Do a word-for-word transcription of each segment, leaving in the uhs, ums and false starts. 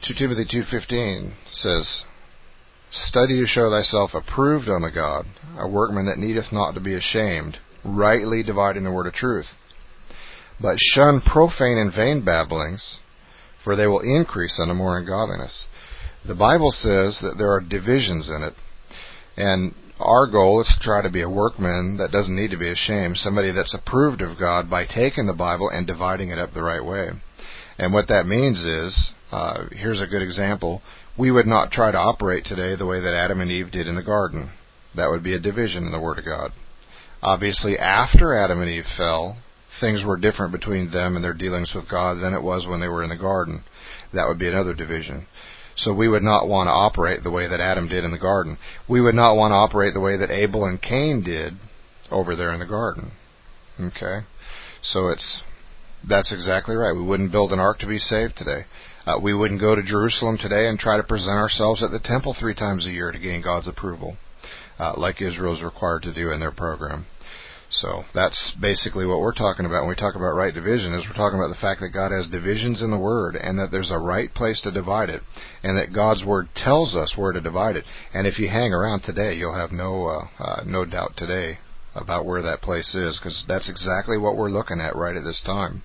Second Timothy two fifteen says, "Study to show thyself approved unto God, a workman that needeth not to be ashamed, rightly dividing the word of truth. But shun profane and vain babblings, for they will increase unto more ungodliness." The Bible says that there are divisions in it, and our goal is to try to be a workman that doesn't need to be ashamed, somebody that's approved of God by taking the Bible and dividing it up the right way. And what that means is, uh, here's a good example. We would not try to operate today the way that Adam and Eve did in the garden. That would be a division in the Word of God. Obviously, after Adam and Eve fell, things were different between them and their dealings with God than it was when they were in the garden. That would be another division. So we would not want to operate the way that Adam did in the garden. We would not want to operate the way that Abel and Cain did over there in the garden. Okay? So it's that's exactly right. We wouldn't build an ark to be saved today. Uh, we wouldn't go to Jerusalem today and try to present ourselves at the temple three times a year to gain God's approval, uh, like Israel is required to do in their program. So that's basically what we're talking about when we talk about right division, is we're talking about the fact that God has divisions in the Word, and that there's a right place to divide it, and that God's Word tells us where to divide it. And if you hang around today, you'll have no uh, uh, no doubt today about where that place is, because that's exactly what we're looking at right at this time.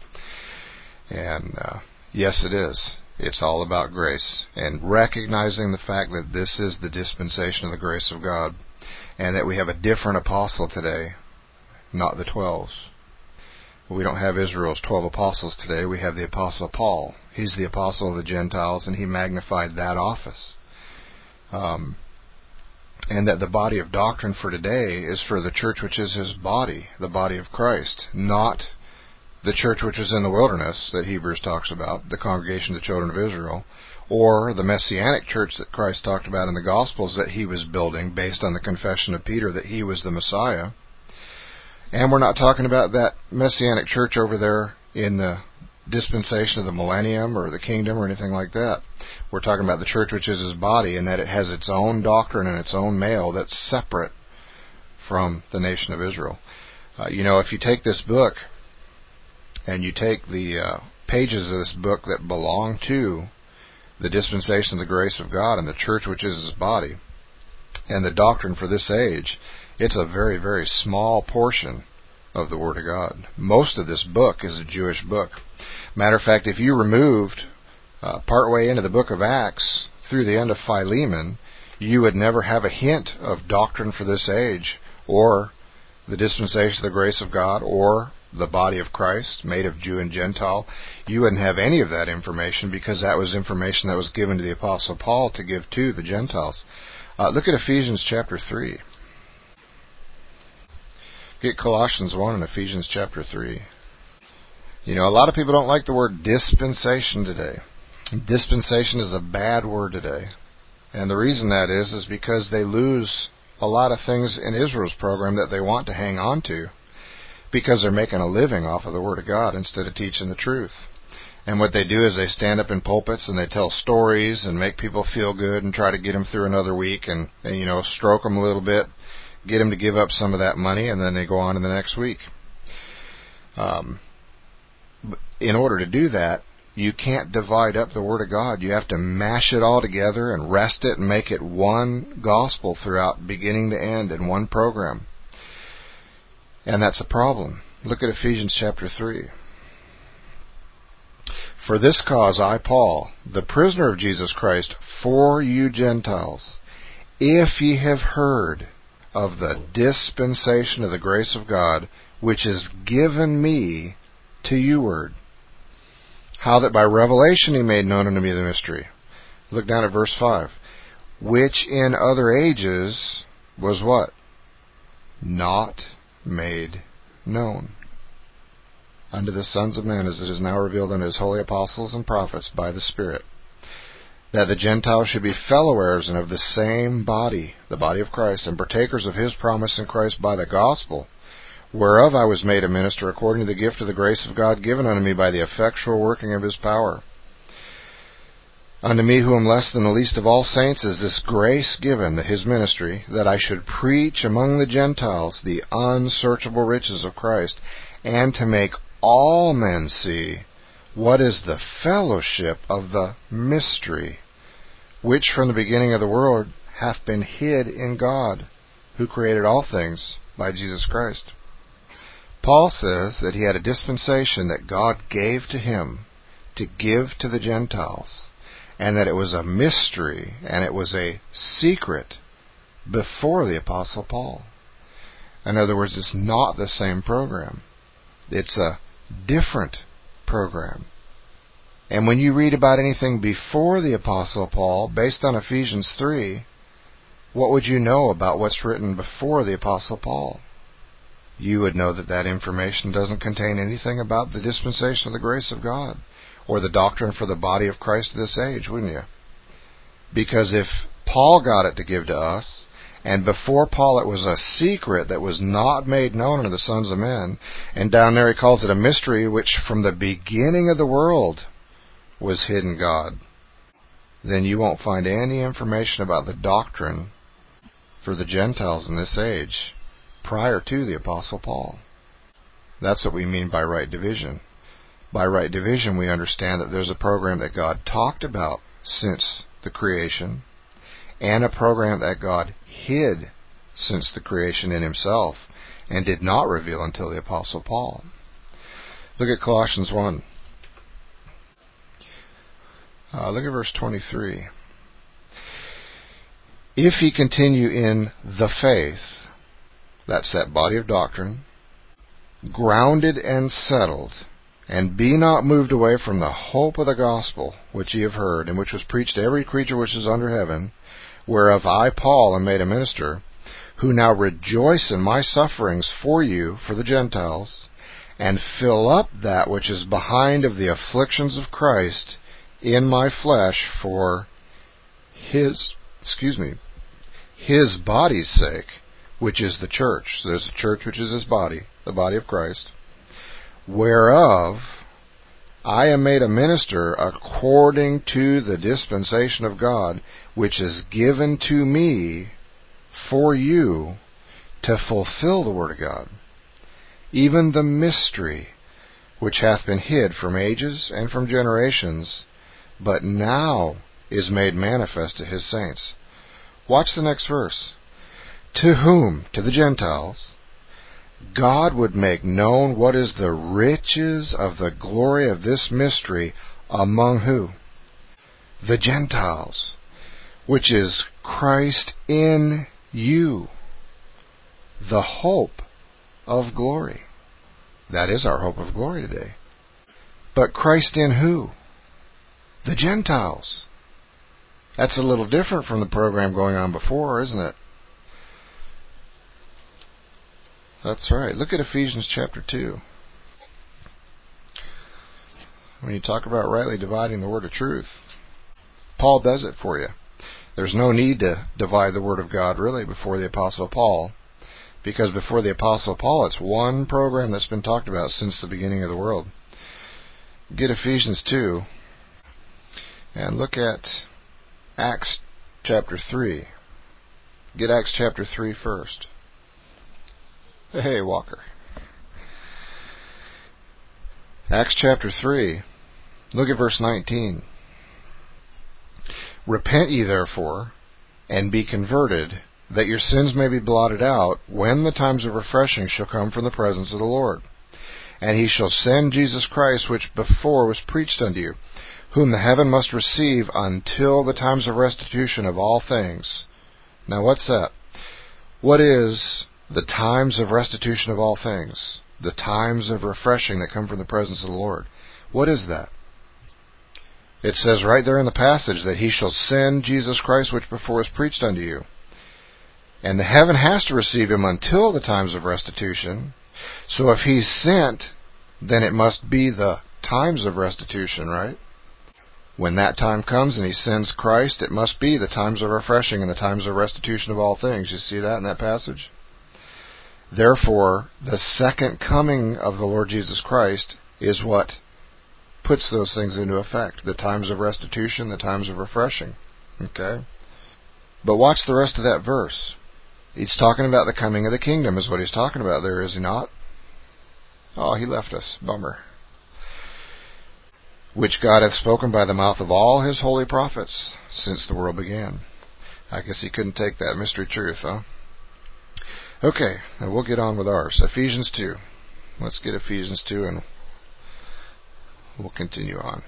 And uh, yes, it is. It's all about grace, and recognizing the fact that this is the dispensation of the grace of God, and that we have a different apostle today, not the twelves. We don't have Israel's twelve apostles today. We have the Apostle Paul. He's the apostle of the Gentiles, and he magnified that office. Um, and that the body of doctrine for today is for the church which is his body, the body of Christ, not the church which is in the wilderness that Hebrews talks about, the congregation of the children of Israel, or the Messianic church that Christ talked about in the Gospels that he was building based on the confession of Peter that he was the Messiah. And we're not talking about that Messianic church over there in the dispensation of the millennium or the kingdom or anything like that. We're talking about the church which is his body, and that it has its own doctrine and its own mail that's separate from the nation of Israel. Uh, you know, if you take this book and you take the uh, pages of this book that belong to the dispensation of the grace of God and the church which is his body and the doctrine for this age, it's a very, very small portion of the Word of God. Most of this book is a Jewish book. Matter of fact, if you removed uh, partway into the book of Acts through the end of Philemon, you would never have a hint of doctrine for this age, or the dispensation of the grace of God, or the body of Christ, made of Jew and Gentile. You wouldn't have any of that information, because that was information that was given to the Apostle Paul to give to the Gentiles. Uh, look at Ephesians chapter three. Get Colossians one and Ephesians chapter three. You know, a lot of people don't like the word dispensation today. Dispensation is a bad word today. And the reason that is, is because they lose a lot of things in Israel's program that they want to hang on to, because they're making a living off of the Word of God instead of teaching the truth. And what they do is they stand up in pulpits and they tell stories and make people feel good and try to get them through another week and, and you know, stroke them a little bit, get them to give up some of that money, and then they go on to the next week. Um, in order to do that, you can't divide up the Word of God. You have to mash it all together and rest it and make it one gospel throughout, beginning to end, in one program. And that's a problem. Look at Ephesians chapter three. "For this cause I, Paul, the prisoner of Jesus Christ, for you Gentiles, if ye have heard of the dispensation of the grace of God, which is given me to youward, how that by revelation he made known unto me the mystery." Look down at verse five. "Which in other ages was" what? "Not made known unto the sons of men, as it is now revealed unto his holy apostles and prophets by the Spirit, that the Gentiles should be fellow heirs and of the same body, the body of Christ, and partakers of his promise in Christ by the gospel, whereof I was made a minister according to the gift of the grace of God given unto me by the effectual working of his power. Unto me, who am less than the least of all saints, is this grace given, that his ministry, that I should preach among the Gentiles the unsearchable riches of Christ, and to make all men see what is the fellowship of the mystery, which from the beginning of the world hath been hid in God, who created all things by Jesus Christ. Paul says that he had a dispensation that God gave to him to give to the Gentiles, and that it was a mystery and it was a secret before the Apostle Paul. In other words, it's not the same program. It's a different program. And when you read about anything before the Apostle Paul, based on Ephesians three, what would you know about what's written before the Apostle Paul? You would know that that information doesn't contain anything about the dispensation of the grace of God or the doctrine for the body of Christ of this age, wouldn't you? Because if Paul got it to give to us, and before Paul it was a secret that was not made known unto the sons of men, and down there he calls it a mystery which from the beginning of the world was hidden God, then you won't find any information about the doctrine for the Gentiles in this age prior to the Apostle Paul. That's what we mean by right division. By right division, we understand that there's a program that God talked about since the creation, and a program that God hid since the creation in himself, and did not reveal until the Apostle Paul. Look at Colossians one. Uh, look at verse twenty-three. If ye continue in the faith, that's that body of doctrine, grounded and settled, and be not moved away from the hope of the gospel which ye have heard, and which was preached to every creature which is under heaven, whereof I, Paul, am made a minister, who now rejoice in my sufferings for you, for the Gentiles, and fill up that which is behind of the afflictions of Christ in my flesh for his, excuse me, his body's sake, which is the church. So there's a church which is his body, the body of Christ, whereof I am made a minister according to the dispensation of God, which is given to me for you to fulfill the word of God, even the mystery which hath been hid from ages and from generations, but now is made manifest to his saints. Watch the next verse. To whom? To the Gentiles. God would make known what is the riches of the glory of this mystery among who? The Gentiles, which is Christ in you, the hope of glory. That is our hope of glory today. But Christ in who? The Gentiles. That's a little different from the program going on before, isn't it? That's right. Look at Ephesians chapter two. When you talk about rightly dividing the word of truth, Paul does it for you. There's no need to divide the word of God really before the Apostle Paul, because before the Apostle Paul it's one program that's been talked about since the beginning of the world. Get Ephesians two and look at Acts chapter three. Get Acts chapter three first. Hey, Walker. Acts chapter three. Look at verse nineteen. Repent ye therefore, and be converted, that your sins may be blotted out, when the times of refreshing shall come from the presence of the Lord. And he shall send Jesus Christ, which before was preached unto you, whom the heaven must receive until the times of restitution of all things. Now what's that? What is the times of restitution of all things? The times of refreshing that come from the presence of the Lord. What is that? It says right there in the passage that he shall send Jesus Christ, which before was preached unto you. And the heaven has to receive him until the times of restitution. So if he's sent, then it must be the times of restitution, right? When that time comes and he sends Christ, it must be the times of refreshing and the times of restitution of all things. You see that in that passage? Therefore, the second coming of the Lord Jesus Christ is what puts those things into effect. The times of restitution, the times of refreshing. Okay? But watch the rest of that verse. He's talking about the coming of the kingdom is what he's talking about there, is he not? Oh, he left us. Bummer. which God hath spoken by the mouth of all his holy prophets since the world began. I guess he couldn't take that mystery truth, huh? Okay, now we'll get on with ours. Ephesians two. Let's get Ephesians two and we'll continue on.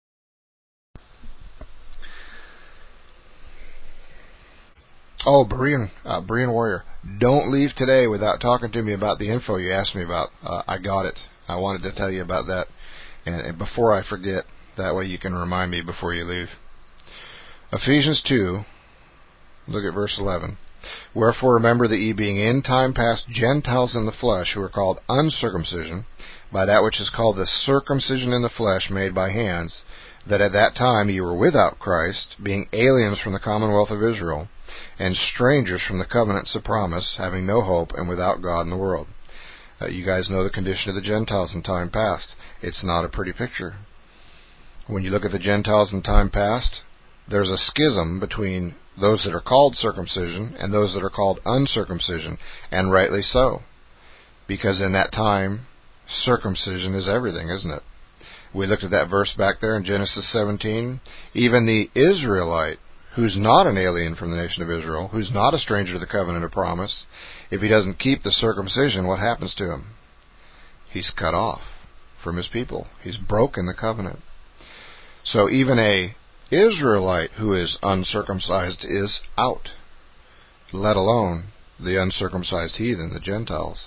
Oh, Berean, uh, Berean Warrior, don't leave today without talking to me about the info you asked me about. Uh, I got it. I wanted to tell you about that. And, and before I forget, that way you can remind me before you leave. Ephesians two, look at verse eleven. Wherefore remember that ye being in time past Gentiles in the flesh, who are called uncircumcision, by that which is called the circumcision in the flesh made by hands, that at that time ye were without Christ, being aliens from the commonwealth of Israel, and strangers from the covenants of promise, having no hope, and without God in the world. Uh, you guys know the condition of the Gentiles in time past. It's not a pretty picture. When you look at the Gentiles in time past, there's a schism between those that are called circumcision and those that are called uncircumcision, and rightly so. Because in that time, circumcision is everything, isn't it? We looked at that verse back there in Genesis seventeen. Even the Israelite, who's not an alien from the nation of Israel, who's not a stranger to the covenant of promise, if he doesn't keep the circumcision, what happens to him? He's cut off from his people. He's broken the covenant. So even a Israelite who is uncircumcised is out, let alone the uncircumcised heathen, the Gentiles.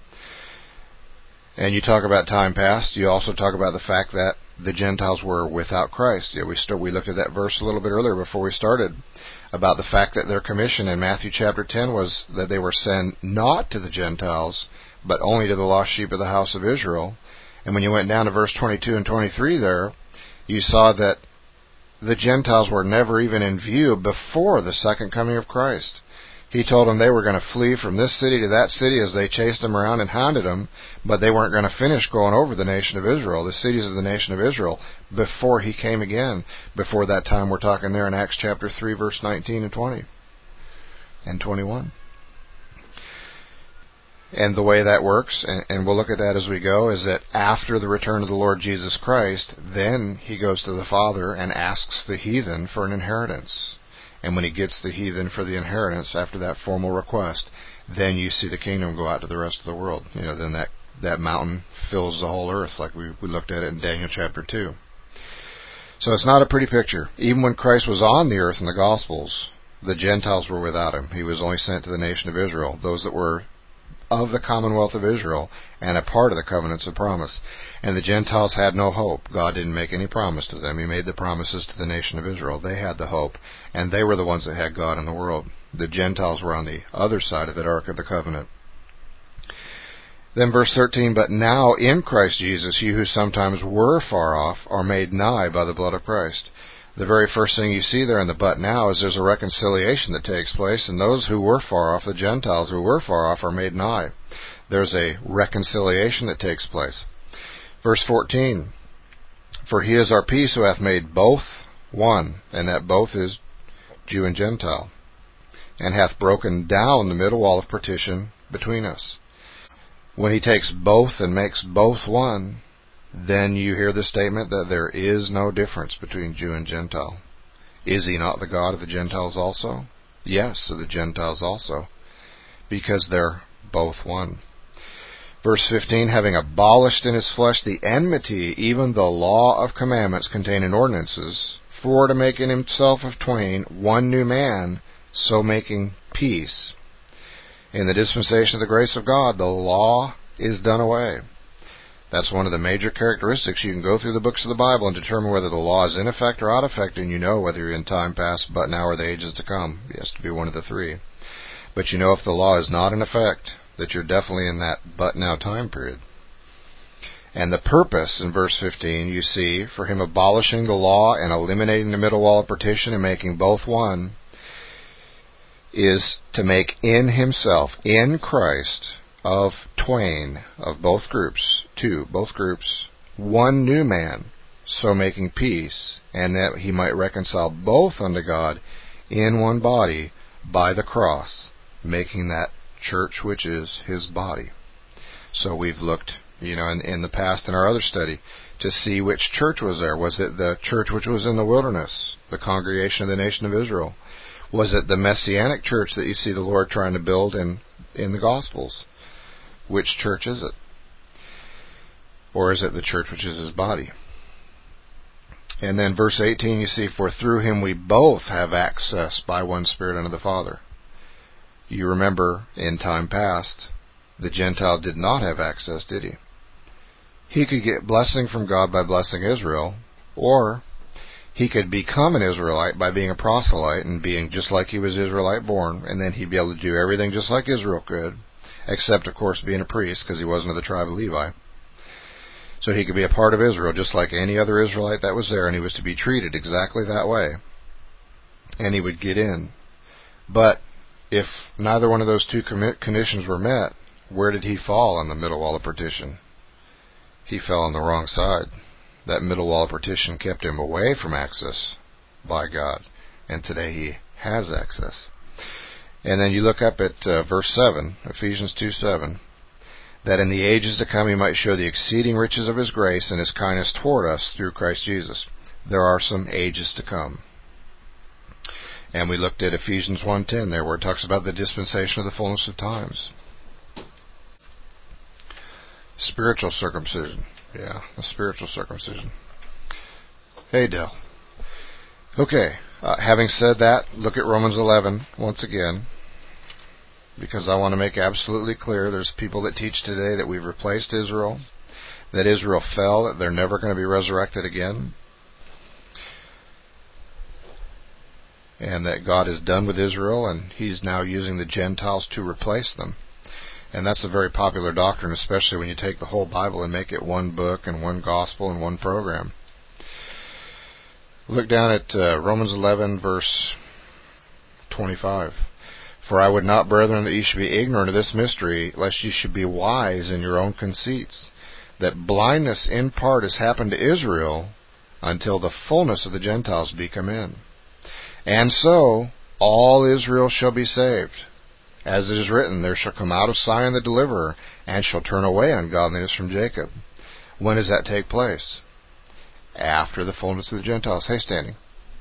And you talk about time past, you also talk about the fact that the Gentiles were without Christ. Yeah, we start, we looked at that verse a little bit earlier before we started, about the fact that their commission in Matthew chapter ten was that they were sent not to the Gentiles, but only to the lost sheep of the house of Israel. And when you went down to verse twenty-two and twenty-three there, you saw that the Gentiles were never even in view before the second coming of Christ. He told them they were going to flee from this city to that city as they chased them around and hounded them, but they weren't going to finish going over the nation of Israel, the cities of the nation of Israel, before he came again. Before that time, we're talking there in Acts chapter three, verse nineteen and twenty and twenty-one. And the way that works, and we'll look at that as we go, is that after the return of the Lord Jesus Christ, then he goes to the Father and asks the heathen for an inheritance. And when he gets the heathen for the inheritance after that formal request, then you see the kingdom go out to the rest of the world. You know, then that, that mountain fills the whole earth, like we, we looked at it in Daniel chapter two. So it's not a pretty picture. Even when Christ was on the earth in the Gospels, the Gentiles were without him. He was only sent to the nation of Israel, those that were of the commonwealth of Israel and a part of the covenants of promise. And the Gentiles had no hope. God didn't make any promise to them. He made the promises to the nation of Israel. They had the hope, and they were the ones that had God in the world. The Gentiles were on the other side of that Ark of the Covenant. Then verse thirteen, but now in Christ Jesus, you who sometimes were far off are made nigh by the blood of Christ. The very first thing you see there in the but now is there's a reconciliation that takes place, and those who were far off, the Gentiles who were far off, are made nigh. There's a reconciliation that takes place. Verse fourteen, for he is our peace, who hath made both one, and that both is Jew and Gentile, and hath broken down the middle wall of partition between us. When he takes both and makes both one, then you hear the statement that there is no difference between Jew and Gentile. Is he not the God of the Gentiles also? Yes, of the Gentiles also, because they're both one. Verse fifteen, having abolished in his flesh the enmity, even the law of commandments contained in ordinances, for to make in himself of twain one new man, so making peace. In the dispensation of the grace of God, the law is done away. That's one of the major characteristics. You can go through the books of the Bible and determine whether the law is in effect or out of effect, and you know whether you're in time past, but now, or the ages to come. It has to be one of the three. But you know if the law is not in effect, that you're definitely in that but now time period. And the purpose in verse fifteen, you see, for him abolishing the law and eliminating the middle wall of partition and making both one, is to make in himself, in Christ, of twain, of both groups, two, both groups, one new man, so making peace, and that he might reconcile both unto God in one body by the cross, making that church which is his body. So we've looked you know, in, in the past in our other study, to see which church was there. Was it the church which was in the wilderness, the congregation of the nation of Israel? Was it the Messianic church that you see the Lord trying to build in, in the Gospels? Which church is it? Or is it the church which is his body? And then verse eighteen, you see, for through him we both have access by one Spirit unto the Father. You remember, in time past, the Gentile did not have access, did he? He could get blessing from God by blessing Israel, or he could become an Israelite by being a proselyte and being just like he was Israelite born, and then he'd be able to do everything just like Israel could, except, of course, being a priest, because he wasn't of the tribe of Levi. So he could be a part of Israel just like any other Israelite that was there, and he was to be treated exactly that way. And he would get in. But if neither one of those two conditions were met, where did he fall on the middle wall of partition? He fell on the wrong side. That middle wall of partition kept him away from access by God, and today he has access. And then you look up at uh, verse seven, Ephesians two seven, that in the ages to come he might show the exceeding riches of his grace and his kindness toward us through Christ Jesus. There are some ages to come. And we looked at Ephesians one ten there, where it talks about the dispensation of the fullness of times. Spiritual circumcision. Yeah, the spiritual circumcision. Hey, Dell. Okay, uh, having said that, look at Romans eleven once again, because I want to make absolutely clear there's people that teach today that we've replaced Israel, that Israel fell, that they're never going to be resurrected again, and that God is done with Israel and he's now using the Gentiles to replace them. And that's a very popular doctrine, especially when you take the whole Bible and make it one book and one gospel and one program. Look down at uh, Romans eleven, verse twenty-five. For I would not, brethren, that ye should be ignorant of this mystery, lest ye should be wise in your own conceits, that blindness in part has happened to Israel until the fullness of the Gentiles be come in. And so all Israel shall be saved. As it is written, there shall come out of Zion the deliverer, and shall turn away ungodliness from Jacob. When does that take place? After the fullness of the Gentiles. Hey, standing.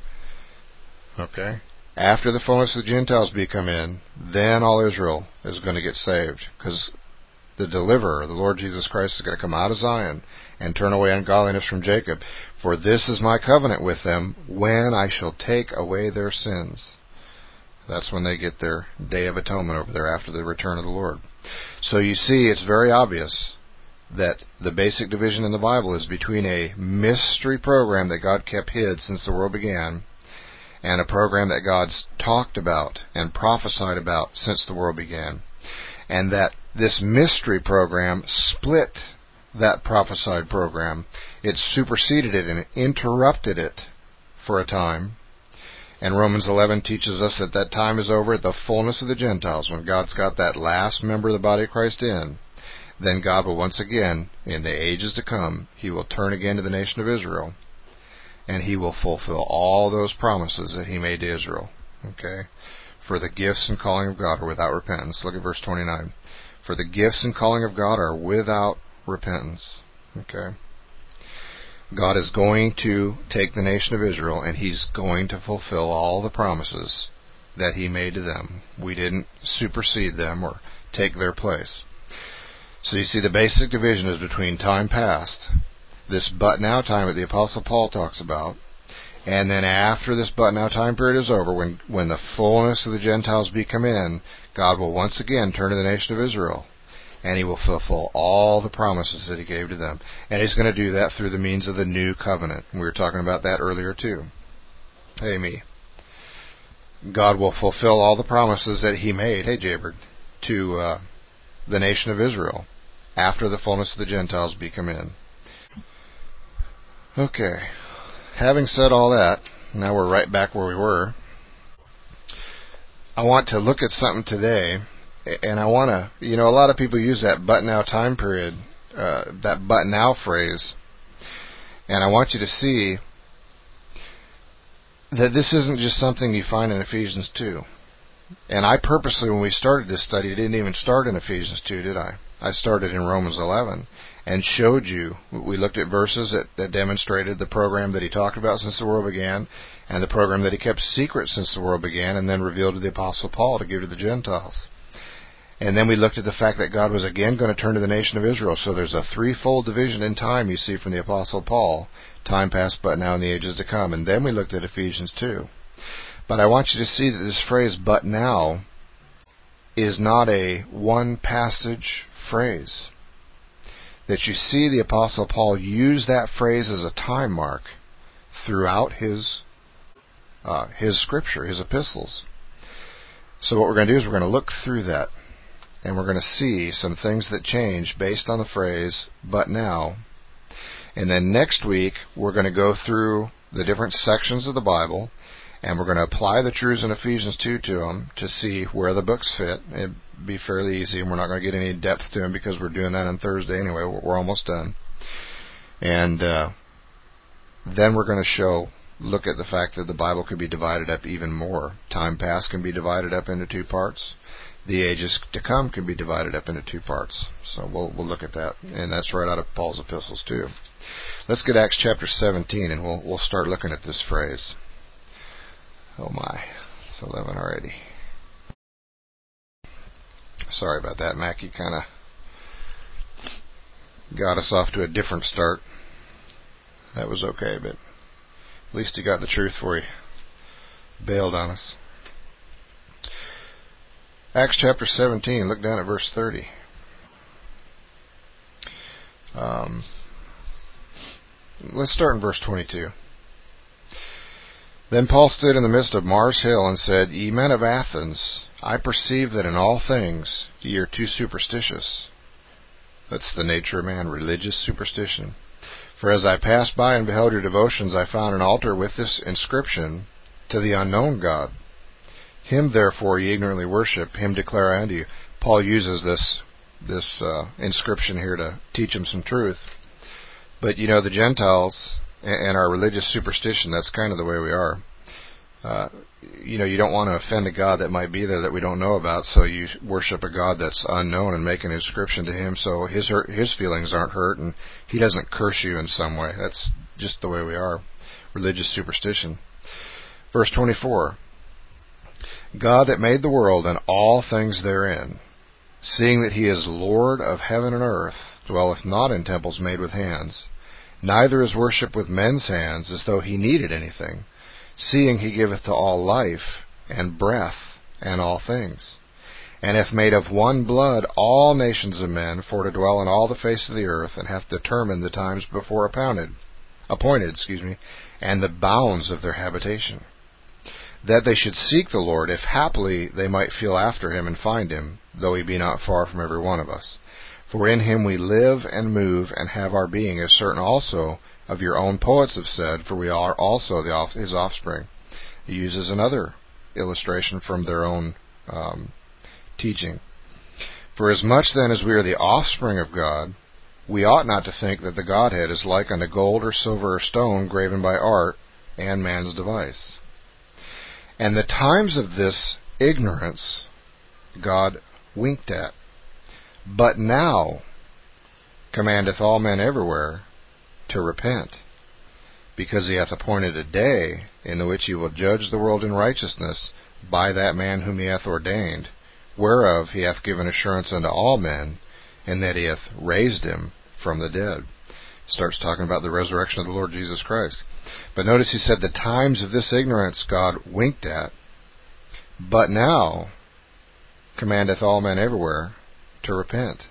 Okay. After the fullness of the Gentiles be come in, then all Israel is going to get saved. Because the deliverer, the Lord Jesus Christ, is going to come out of Zion and turn away ungodliness from Jacob. For this is my covenant with them, when I shall take away their sins. That's when they get their Day of Atonement over there after the return of the Lord. So you see, it's very obvious that the basic division in the Bible is between a mystery program that God kept hid since the world began and a program that God's talked about and prophesied about since the world began. And that this mystery program split that prophesied program. It superseded it and interrupted it for a time. And Romans eleven teaches us that that time is over at the fullness of the Gentiles. When God's got that last member of the body of Christ in, then God will once again, in the ages to come, He will turn again to the nation of Israel, and He will fulfill all those promises that He made to Israel. Okay? For the gifts and calling of God are without repentance. Look at verse twenty-nine. For the gifts and calling of God are without repentance. Okay? God is going to take the nation of Israel, and He's going to fulfill all the promises that He made to them. We didn't supersede them or take their place. So you see, the basic division is between time past, this but now time that the Apostle Paul talks about, and then after this but now time period is over, when, when the fullness of the Gentiles be come in, God will once again turn to the nation of Israel, and He will fulfill all the promises that He gave to them. And He's going to do that through the means of the new covenant. We were talking about that earlier too. Hey, me. God will fulfill all the promises that He made, hey, Jaybird, to uh, the nation of Israel after the fullness of the Gentiles be come in. Okay. Having said all that, now we're right back where we were. I want to look at something today. And I want to, you know, a lot of people use that but now time period, uh, that but now phrase. And I want you to see that this isn't just something you find in Ephesians two. And I purposely, when we started this study, didn't even start in Ephesians two, did I? I started in Romans eleven and showed you, we looked at verses that, that demonstrated the program that he talked about since the world began, and the program that he kept secret since the world began, and then revealed to the Apostle Paul to give to the Gentiles. And then we looked at the fact that God was again going to turn to the nation of Israel. So there's a threefold division in time you see from the Apostle Paul. Time past, but now in the ages to come. And then we looked at Ephesians two. But I want you to see that this phrase, but now, is not a one passage phrase. That you see the Apostle Paul use that phrase as a time mark throughout his uh, his scripture, his epistles. So what we're going to do is we're going to look through that, and we're going to see some things that change based on the phrase, but now. And then next week, we're going to go through the different sections of the Bible, and we're going to apply the truths in Ephesians two to them to see where the books fit. It'd be fairly easy, and we're not going to get any depth to them because we're doing that on Thursday anyway. We're almost done. And uh, then we're going to show, look at the fact that the Bible could be divided up even more. Time past can be divided up into two parts. The ages to come can be divided up into two parts. So we'll we'll look at that, and that's right out of Paul's epistles too. Let's get Acts chapter seventeen, and we'll we'll start looking at this phrase. Oh my, it's eleven already. Sorry about that, Mackie. Kind of got us off to a different start. That was okay, but at least he got the truth before he bailed on us. Acts chapter seventeen, look down at verse thirty. Um, let's start in verse twenty-two. Then Paul stood in the midst of Mars Hill and said, Ye men of Athens, I perceive that in all things ye are too superstitious. That's the nature of man, religious superstition. For as I passed by and beheld your devotions, I found an altar with this inscription, To the unknown God. Him therefore ye ignorantly worship, him declare I unto you. Paul uses this this uh, inscription here to teach him some truth. But you know, the Gentiles and our religious superstition, that's kind of the way we are. Uh, you know, you don't want to offend a God that might be there that we don't know about, so you worship a God that's unknown and make an inscription to him so his hurt, his feelings aren't hurt and he doesn't curse you in some way. That's just the way we are. Religious superstition. Verse twenty-four. God that made the world and all things therein, seeing that he is Lord of heaven and earth, dwelleth not in temples made with hands, neither is worship with men's hands as though he needed anything, seeing he giveth to all life and breath and all things, and hath made of one blood all nations of men for to dwell on all the face of the earth, and hath determined the times before appointed, appointed, excuse me, and the bounds of their habitation, that they should seek the Lord, if haply they might feel after him and find him, though he be not far from every one of us. For in him we live and move and have our being, as certain also of your own poets have said, for we are also the off- his offspring. He uses another illustration from their own um, teaching. For as much then as we are the offspring of God, we ought not to think that the Godhead is like unto gold or silver or stone graven by art and man's device. And the times of this ignorance God winked at. But now commandeth all men everywhere to repent, because he hath appointed a day in the which he will judge the world in righteousness by that man whom he hath ordained, whereof he hath given assurance unto all men, and that he hath raised him from the dead. Starts talking about the resurrection of the Lord Jesus Christ. But notice he said the times of this ignorance God winked at, but now commandeth all men everywhere to repent.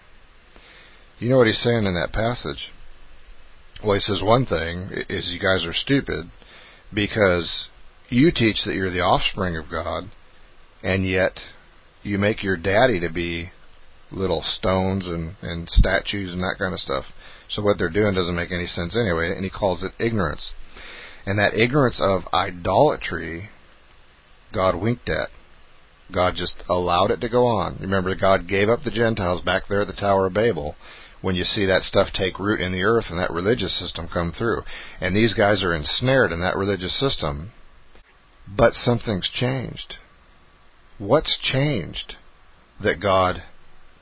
You know what he's saying in that passage? Well, he says one thing is you guys are stupid because you teach that you're the offspring of God, and yet you make your daddy to be little stones and, and statues and that kind of stuff. So what they're doing doesn't make any sense anyway, and he calls it ignorance. And that ignorance of idolatry, God winked at. God just allowed it to go on. Remember, God gave up the Gentiles back there at the Tower of Babel when you see that stuff take root in the earth and that religious system come through. And these guys are ensnared in that religious system. But something's changed. What's changed that God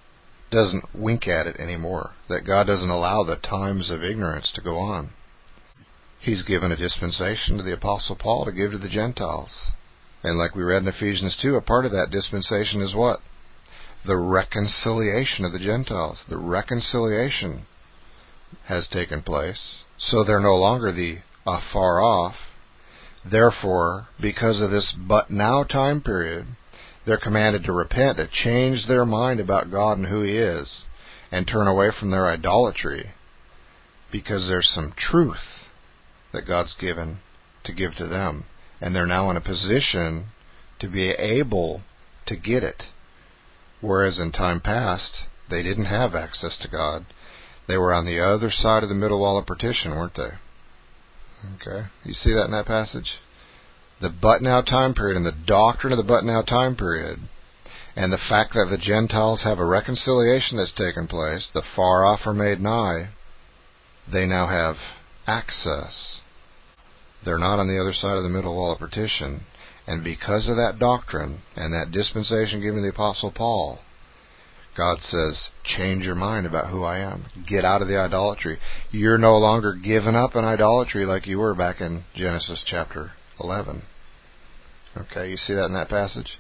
doesn't wink at it anymore, that God doesn't allow the times of ignorance to go on. He's given a dispensation to the Apostle Paul to give to the Gentiles. And like we read in Ephesians two, a part of that dispensation is what? The reconciliation of the Gentiles. The reconciliation has taken place. So they're no longer the afar off. Therefore, because of this but now time period, they're commanded to repent, to change their mind about God and who He is, and turn away from their idolatry, because there's some truth that God's given to give to them, and they're now in a position to be able to get it. Whereas in time past, they didn't have access to God. They were on the other side of the middle wall of partition, weren't they? Okay, you see that in that passage? The but now time period and the doctrine of the but now time period, and the fact that the Gentiles have a reconciliation that's taken place, the far off are made nigh, they now have access. They're not on the other side of the middle wall of partition. And because of that doctrine and that dispensation given to the Apostle Paul, God says, change your mind about who I am. Get out of the idolatry. You're no longer given up in idolatry like you were back in Genesis chapter eleven. Okay, you see that in that passage?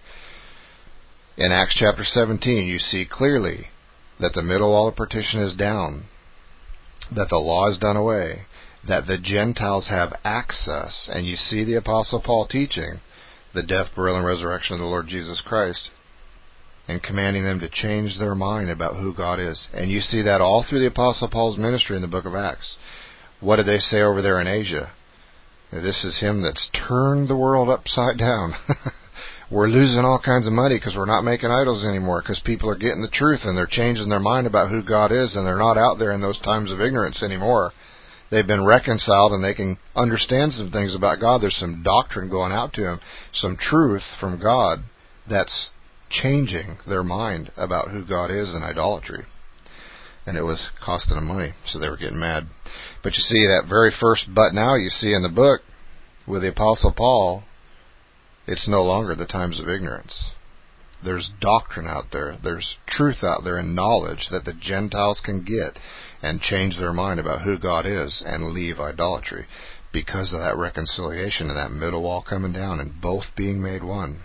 In Acts chapter seventeen, you see clearly that the middle wall of partition is down, that the law is done away, that the Gentiles have access, and you see the Apostle Paul teaching the death, burial, and resurrection of the Lord Jesus Christ, and commanding them to change their mind about who God is. And you see that all through the Apostle Paul's ministry in the book of Acts. What did they say over there in Asia? This is him that's turned the world upside down. We're losing all kinds of money because we're not making idols anymore, because people are getting the truth and they're changing their mind about who God is, and they're not out there in those times of ignorance anymore. They've been reconciled and they can understand some things about God. There's some doctrine going out to them, some truth from God that's changing their mind about who God is in idolatry. And it was costing them money, so they were getting mad. But you see that very first but now you see in the book with the Apostle Paul, it's no longer the times of ignorance. There's doctrine out there. There's truth out there and knowledge that the Gentiles can get and change their mind about who God is and leave idolatry because of that reconciliation and that middle wall coming down and both being made one.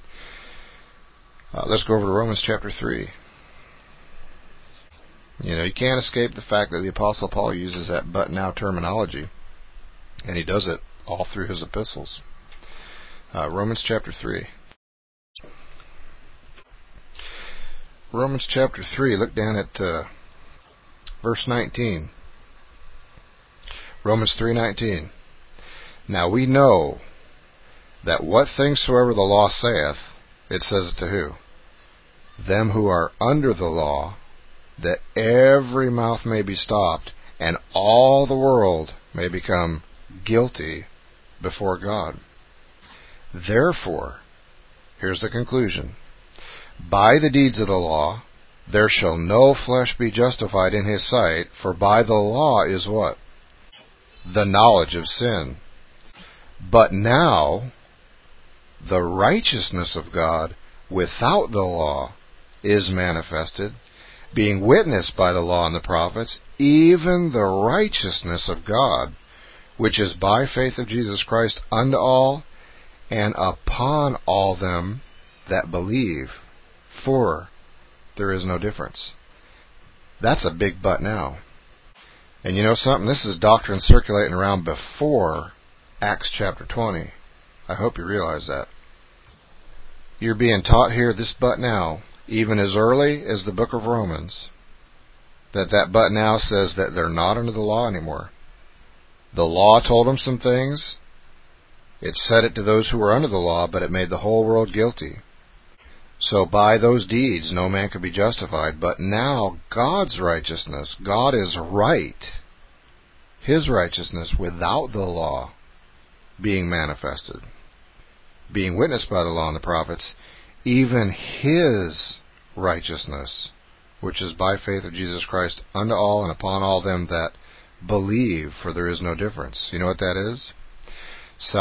Uh, let's go over to Romans chapter three. You know, you can't escape the fact that the Apostle Paul uses that but now terminology, and he does it all through his epistles. Uh, Romans chapter three. Romans chapter three, look down at uh, verse nineteen. Romans three nineteen. Now we know that what things soever the law saith, it says it to who? Them who are under the law, that every mouth may be stopped, and all the world may become guilty before God. Therefore, here's the conclusion. By the deeds of the law, there shall no flesh be justified in his sight, for by the law is what? The knowledge of sin. But now, the righteousness of God without the law is manifested, being witnessed by the law and the prophets, even the righteousness of God, which is by faith of Jesus Christ unto all, and upon all them that believe. For there is no difference. That's a big but now. And you know something? This is doctrine circulating around before Acts chapter twenty. I hope you realize that. You're being taught here this but now, even as early as the book of Romans, that that but now says that they're not under the law anymore. The law told them some things. It said it to those who were under the law, but it made the whole world guilty. So by those deeds no man could be justified. But now God's righteousness, God is right, His righteousness without the law being manifested, being witnessed by the law and the prophets, even His righteousness, which is by faith of Jesus Christ unto all and upon all them that believe, for there is no difference. You know what that is?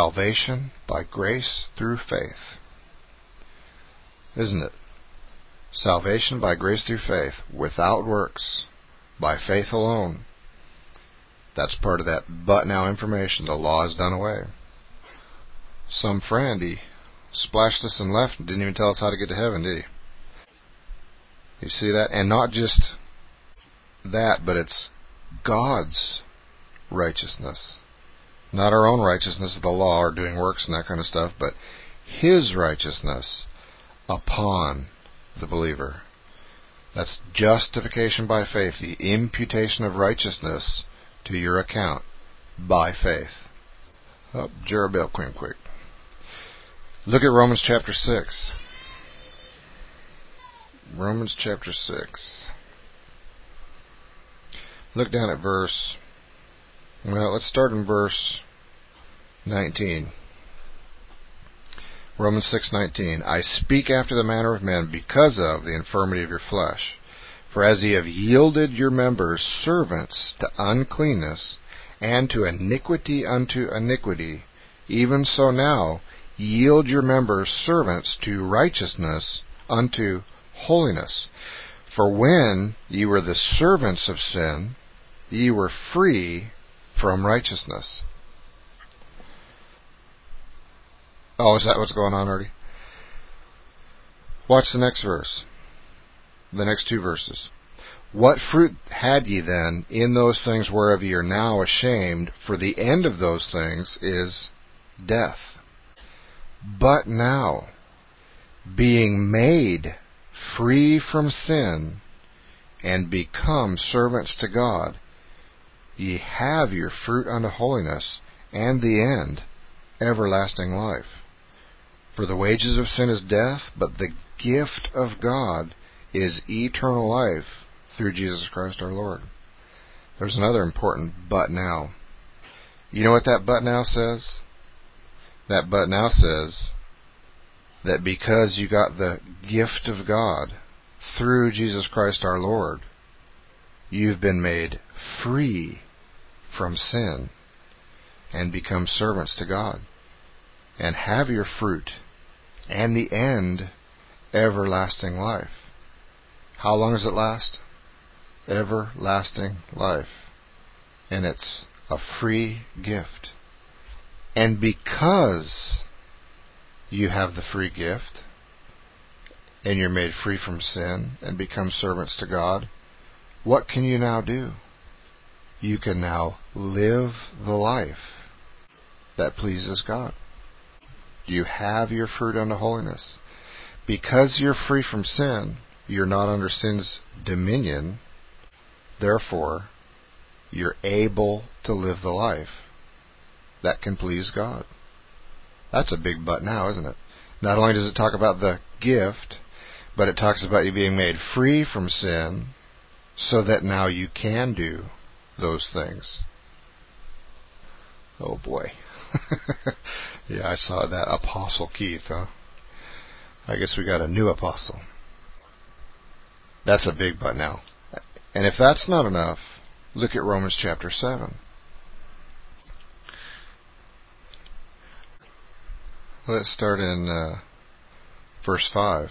Salvation by grace through faith. Isn't it? Salvation by grace through faith, without works, by faith alone. That's part of that but now information. The law is done away. Some friend, he splashed us and left and didn't even tell us how to get to heaven, did he? You see that? And not just that, but it's God's righteousness. Not our own righteousness of the law or doing works and that kind of stuff, but His righteousness upon the believer. That's justification by faith, the imputation of righteousness to your account by faith. Oh, Jerubbaal, quick, quick. Look at Romans chapter six. Romans chapter six. Look down at verse, well, let's start in verse nineteen. Romans six nineteen. I speak after the manner of men because of the infirmity of your flesh. For as ye have yielded your members servants to uncleanness, and to iniquity unto iniquity, even so now yield your members servants to righteousness unto holiness. For when ye were the servants of sin, ye were free from righteousness. Oh, is that what's going on already? Watch the next verse. The next two verses. What fruit had ye then in those things whereof ye are now ashamed? For the end of those things is death. But now, being made free from sin, and become servants to God, ye have your fruit unto holiness, and the end, everlasting life. For the wages of sin is death, but the gift of God is eternal life through Jesus Christ our Lord. There's another important but now. You know what that but now says? That but now says that because you got the gift of God through Jesus Christ our Lord, you've been made free from sin and become servants to God and have your fruit and the end, everlasting life. How long does it last? Everlasting life. And it's a free gift. And because you have the free gift and you're made free from sin and become servants to God, what can you now do? You can now live the life that pleases God. You have your fruit unto holiness. Because you're free from sin, you're not under sin's dominion. Therefore, you're able to live the life that can please God. That's a big but now, isn't it? Not only does it talk about the gift, but it talks about you being made free from sin so that now you can do those things. Oh boy. Yeah, I saw that. Apostle Keith, huh? I guess we got a new apostle. That's a big but now. And if that's not enough, look at Romans chapter seven. Let's start in uh, verse five.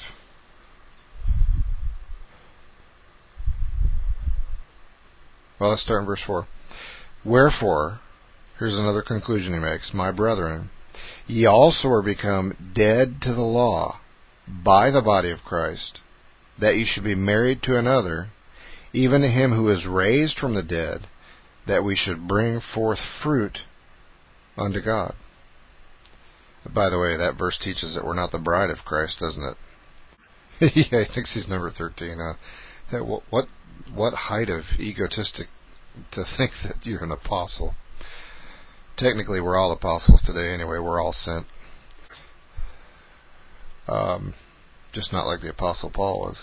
Well, let's start in verse four. Wherefore, here's another conclusion he makes. My brethren, ye also are become dead to the law by the body of Christ, that ye should be married to another, even to him who is raised from the dead, that we should bring forth fruit unto God. By the way, that verse teaches that we're not the bride of Christ, doesn't it? Yeah, he thinks he's number thirteen. Uh, that, what, what what height of egotistic to think that you're an apostle. Technically, we're all apostles today anyway. We're all sent. Um, just not like the Apostle Paul was.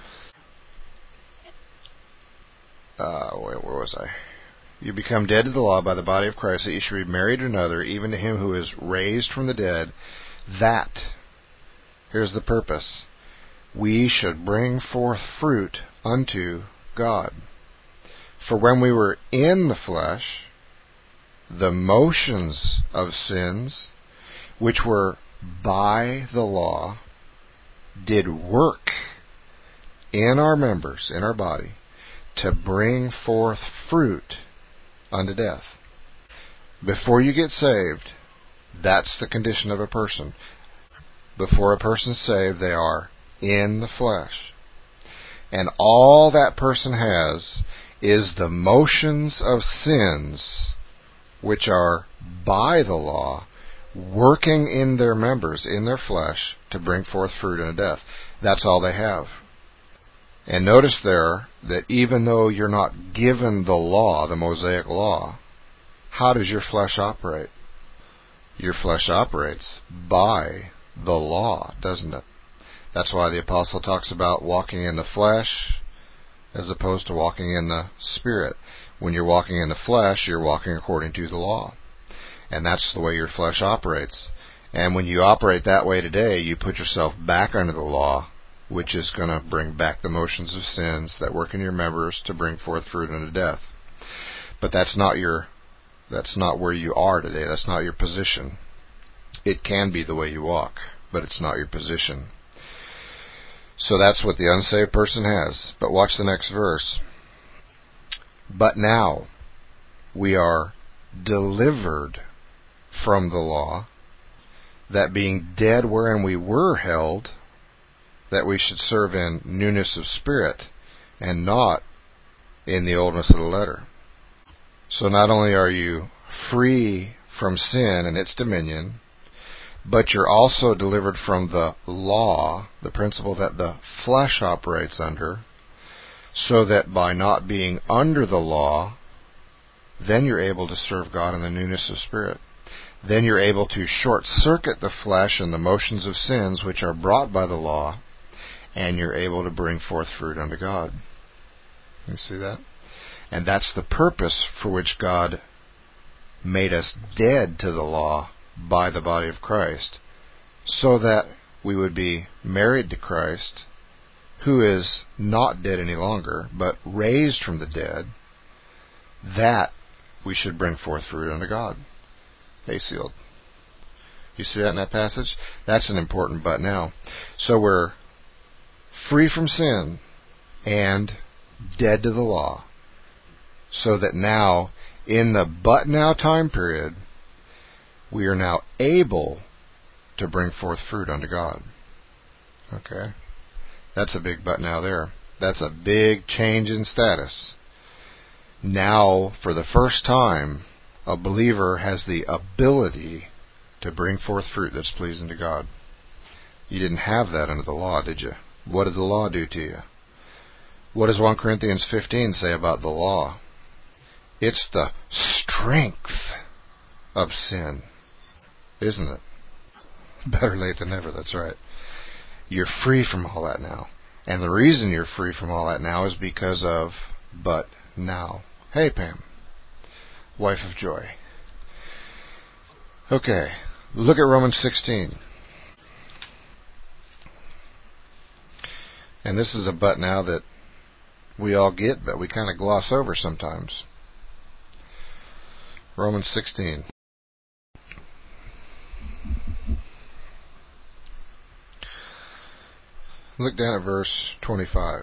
Uh, where, where was I? You become dead to the law by the body of Christ, that you should be married to another, even to him who is raised from the dead, that, here's the purpose, we should bring forth fruit unto God. For when we were in the flesh, the motions of sins, which were by the law, did work in our members, in our body, to bring forth fruit unto death. Before you get saved, that's the condition of a person. Before a person's saved, they are in the flesh. And all that person has is the motions of sins, which are by the law, working in their members, in their flesh, to bring forth fruit unto death. That's all they have. And notice there that even though you're not given the law, the Mosaic law, how does your flesh operate? Your flesh operates by the law, doesn't it? That's why the apostle talks about walking in the flesh as opposed to walking in the Spirit. When you're walking in the flesh, you're walking according to the law. And that's the way your flesh operates. And when you operate that way today, you put yourself back under the law, which is going to bring back the motions of sins that work in your members to bring forth fruit unto death. But that's not your, that's not where you are today. That's not your position. It can be the way you walk, but it's not your position. So that's what the unsaved person has. But watch the next verse. But now we are delivered from the law, that being dead wherein we were held, that we should serve in newness of spirit, and not in the oldness of the letter. So not only are you free from sin and its dominion, but you're also delivered from the law, the principle that the flesh operates under, so that by not being under the law, then you're able to serve God in the newness of spirit. Then you're able to short-circuit the flesh and the motions of sins which are brought by the law, and you're able to bring forth fruit unto God. You see that? And that's the purpose for which God made us dead to the law by the body of Christ, so that we would be married to Christ, who is not dead any longer, but raised from the dead, that we should bring forth fruit unto God. Hey, sealed. You see that in that passage? That's an important but now. So we're free from sin and dead to the law, so that now, in the but now time period, we are now able to bring forth fruit unto God. Okay? That's a big but now there. That's a big change in status. Now, for the first time, a believer has the ability to bring forth fruit that's pleasing to God. You didn't have that under the law, did you? What did the law do to you? What does First Corinthians fifteen say about the law? It's the strength of sin, isn't it? Better late than never, that's right. You're free from all that now. And the reason you're free from all that now is because of but now. Hey, Pam, wife of joy. Okay, look at Romans sixteen. And this is a but now that we all get, but we kind of gloss over sometimes. Romans sixteen. Look down at verse twenty-five.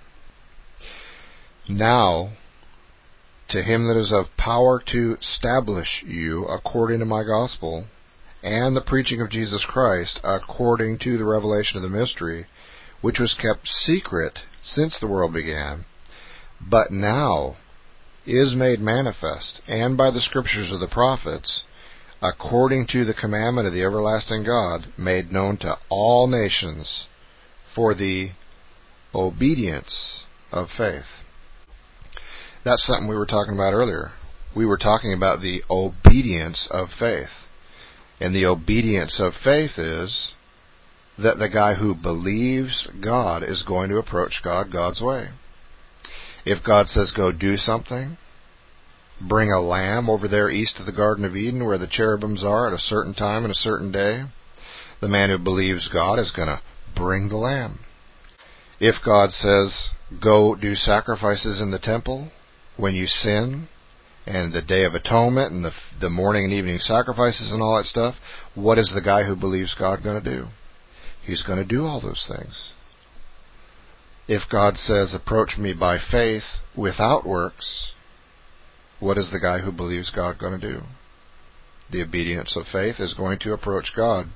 Now, to him that is of power to establish you according to my gospel, and the preaching of Jesus Christ according to the revelation of the mystery, which was kept secret since the world began, but now is made manifest, and by the scriptures of the prophets, according to the commandment of the everlasting God, made known to all nations, for the obedience of faith. That's something we were talking about earlier. We were talking about the obedience of faith. And the obedience of faith is that the guy who believes God is going to approach God God's way. If God says go do something, bring a lamb over there east of the Garden of Eden where the cherubims are at a certain time and a certain day, the man who believes God is going to bring the lamb. If God says go do sacrifices in the temple when you sin, and the Day of Atonement and the, the morning and evening sacrifices and all that stuff, what is the guy who believes God going to do? He's going to do all those things. If God says, approach me by faith without works, what is the guy who believes God going to do? The obedience of faith is going to approach God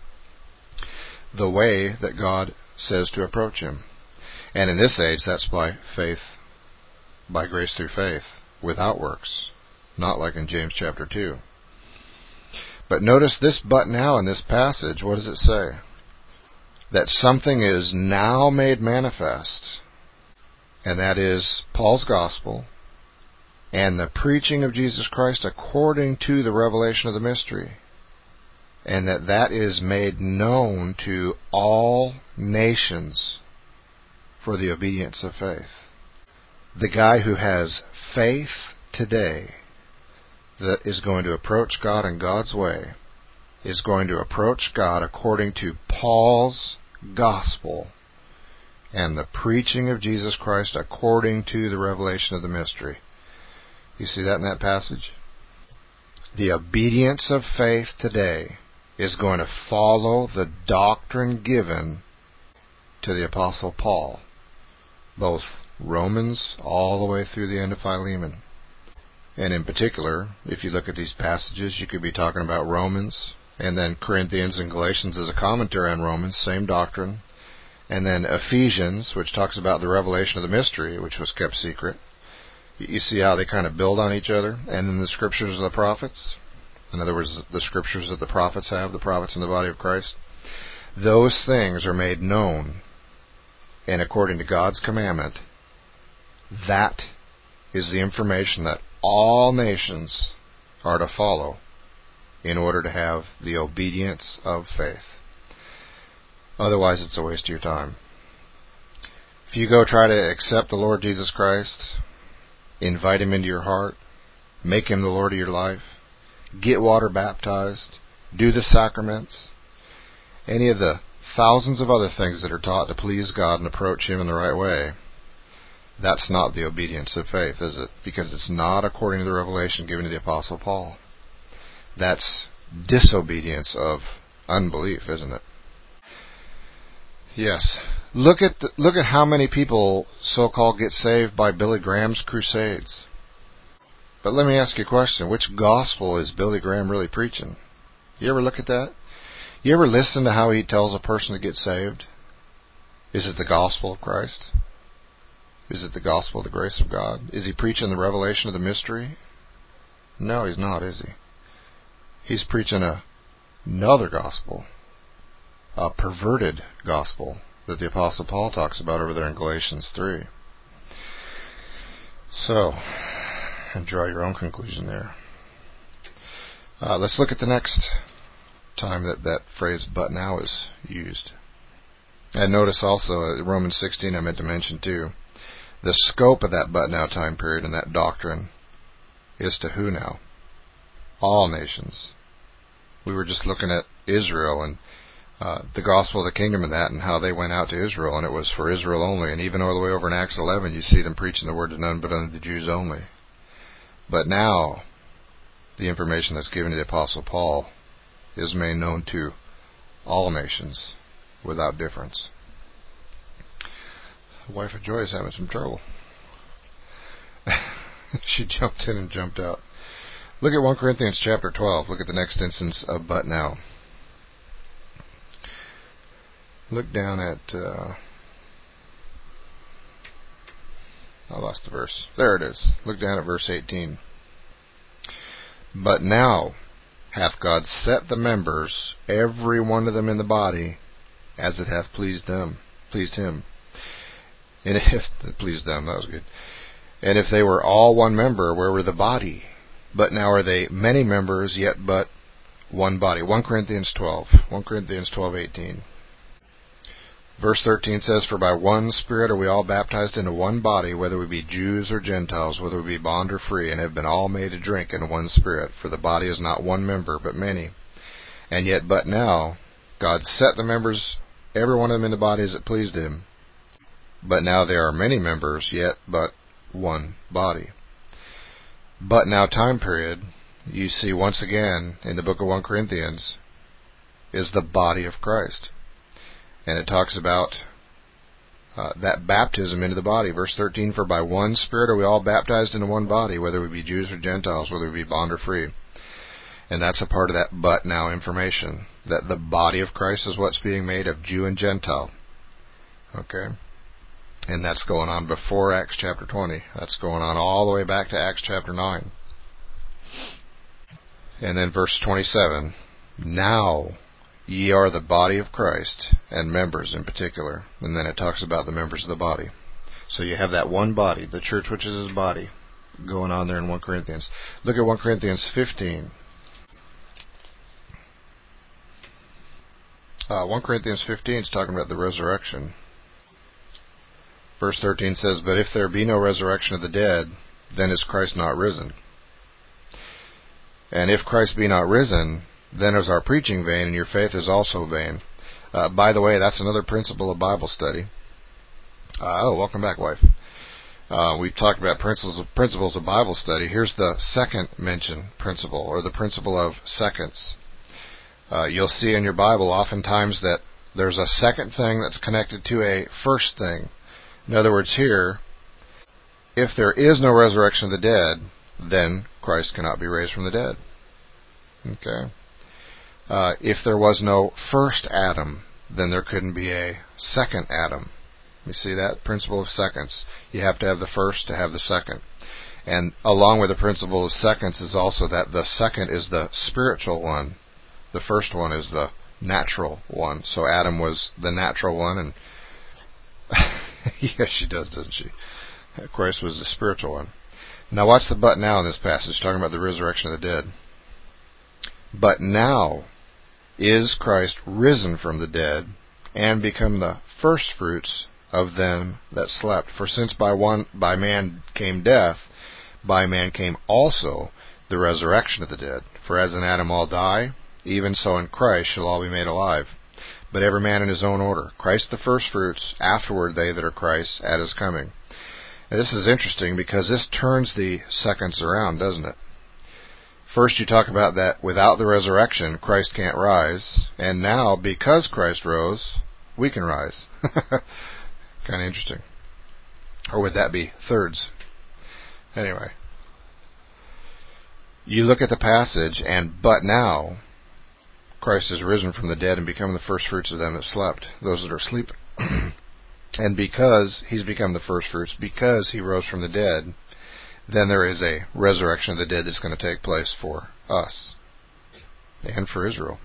the way that God says to approach him. And in this age, that's by faith, by grace through faith, without works, not like in James chapter two. But notice this but now in this passage, what does it say? That something is now made manifest, and that is Paul's gospel and the preaching of Jesus Christ according to the revelation of the mystery, and that that is made known to all nations for the obedience of faith. The guy who has faith today that is going to approach God in God's way is going to approach God according to Paul's gospel and the preaching of Jesus Christ according to the revelation of the mystery. You see that in that passage? The obedience of faith today is going to follow the doctrine given to the Apostle Paul, both Romans all the way through the end of Philemon. And in particular, if you look at these passages, you could be talking about Romans, and then Corinthians and Galatians as a commentary on Romans, same doctrine. And then Ephesians, which talks about the revelation of the mystery, which was kept secret. You see how they kind of build on each other. And then the scriptures of the prophets, in other words, the scriptures that the prophets have, the prophets in the body of Christ, those things are made known, and according to God's commandment, that is the information that all nations are to follow in order to have the obedience of faith. Otherwise, it's a waste of your time. If you go try to accept the Lord Jesus Christ, invite Him into your heart, make Him the Lord of your life, get water baptized, do the sacraments, any of the thousands of other things that are taught to please God and approach Him in the right way, that's not the obedience of faith, is it? Because it's not according to the revelation given to the Apostle Paul. That's disobedience of unbelief, isn't it? Yes. Look at the, look at how many people so-called get saved by Billy Graham's crusades. But let me ask you a question. Which gospel is Billy Graham really preaching? You ever look at that? You ever listen to how he tells a person to get saved? Is it the gospel of Christ? Is it the gospel of the grace of God? Is he preaching the revelation of the mystery? No, he's not, is he? He's preaching a, another gospel, a perverted gospel that the Apostle Paul talks about over there in Galatians three. So, and draw your own conclusion there. Uh, let's look at the next time that that phrase "but now" is used. And notice also uh, Romans sixteen, I meant to mention too, the scope of that "but now" time period and that doctrine is to who now? All nations. We were just looking at Israel and uh, the gospel of the kingdom and that, and how they went out to Israel, and it was for Israel only. And even all the way over in Acts eleven, you see them preaching the word to none but unto the Jews only. But now, the information that's given to the Apostle Paul is made known to all nations without difference. The wife of Joy is having some trouble. She jumped in and jumped out. Look at First Corinthians chapter twelve. Look at the next instance of "but now." Look down at... Uh, I lost the verse. There it is. Look down at verse eighteen. "But now hath God set the members, every one of them in the body, as it hath pleased them, pleased Him." And if it pleased them, that was good. "And if they were all one member, where were the body? But now are they many members, yet but one body." First Corinthians twelve. First Corinthians twelve eighteen. Verse thirteen says, "For by one Spirit are we all baptized into one body, whether we be Jews or Gentiles, whether we be bond or free, and have been all made to drink in one Spirit. For the body is not one member, but many. And yet but now God set the members, every one of them in the body as it pleased Him. But now there are many members, yet but one body." But now time period, you see once again in the book of First Corinthians, is the body of Christ. And it talks about Uh, that baptism into the body. Verse thirteen, for by one Spirit are we all baptized into one body, whether we be Jews or Gentiles, whether we be bond or free. And that's a part of that but now information, that the body of Christ is what's being made of Jew and Gentile. Okay? And that's going on before Acts chapter twenty. That's going on all the way back to Acts chapter nine. And then verse twenty-seven, now ye are the body of Christ, and members in particular. And then it talks about the members of the body. So you have that one body, the church which is his body, going on there in First Corinthians. Look at First Corinthians fifteen. Uh, First Corinthians fifteen is talking about the resurrection. Verse thirteen says, but if there be no resurrection of the dead, then is Christ not risen. And if Christ be not risen, then is our preaching vain, and your faith is also vain. Uh, by the way, that's another principle of Bible study. Uh, oh, welcome back, wife. Uh, we've talked about principles of, principles of Bible study. Here's the second mention principle, or the principle of seconds. Uh, you'll see in your Bible oftentimes that there's a second thing that's connected to a first thing. In other words, here, if there is no resurrection of the dead, then Christ cannot be raised from the dead. Okay? Uh, if there was no first Adam, then there couldn't be a second Adam. You see that? Principle of seconds. You have to have the first to have the second. And along with the principle of seconds is also that the second is the spiritual one. The first one is the natural one. So Adam was the natural one, and yes, she does, doesn't she? Christ was the spiritual one. Now watch the but now in this passage, talking about the resurrection of the dead. But now is Christ risen from the dead, and become the firstfruits of them that slept. For since by one by man came death, by man came also the resurrection of the dead. For as in Adam all die, even so in Christ shall all be made alive. But every man in his own order. Christ the firstfruits, afterward they that are Christ's at his coming. And this is interesting because this turns the seconds around, doesn't it? First you talk about that without the resurrection, Christ can't rise. And now, because Christ rose, we can rise. Kind of interesting. Or would that be thirds? Anyway. You look at the passage, and but now Christ is risen from the dead and become the firstfruits of them that slept, those that are asleep. And because he's become the firstfruits, because he rose from the dead, then there is a resurrection of the dead that's going to take place for us and for Israel.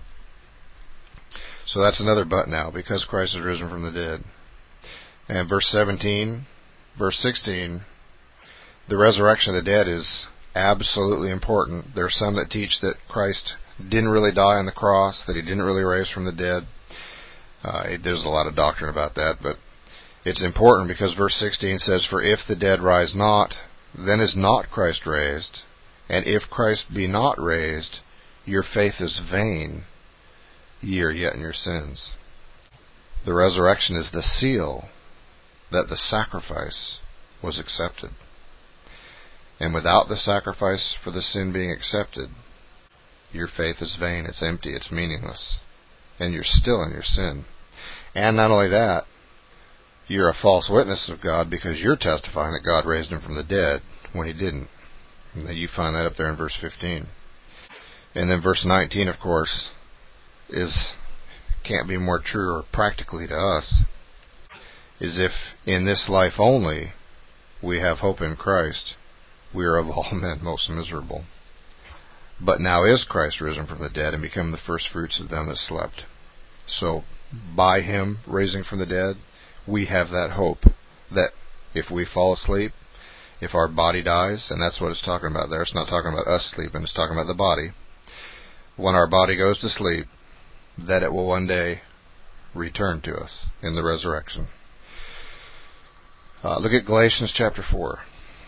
So that's another but now, because Christ is risen from the dead. And verse seventeen, verse sixteen, the resurrection of the dead is absolutely important. There are some that teach that Christ didn't really die on the cross, that he didn't really rise from the dead. Uh, there's a lot of doctrine about that, but it's important because verse sixteen says, for if the dead rise not, then is not Christ raised. And if Christ be not raised, your faith is vain, ye are yet in your sins. The resurrection is the seal that the sacrifice was accepted. And without the sacrifice for the sin being accepted, your faith is vain, it's empty, it's meaningless. And you're still in your sin. And not only that, you're a false witness of God because you're testifying that God raised him from the dead when he didn't. And you find that up there in verse fifteen. And then verse nineteen, of course, is can't be more true or practically to us, is if in this life only we have hope in Christ, we are of all men most miserable. But now is Christ risen from the dead and become the firstfruits of them that slept. So by him raising from the dead, we have that hope that if we fall asleep, if our body dies, and that's what it's talking about there, it's not talking about us sleeping, it's talking about the body. When our body goes to sleep, that it will one day return to us in the resurrection. Uh, look at Galatians chapter four.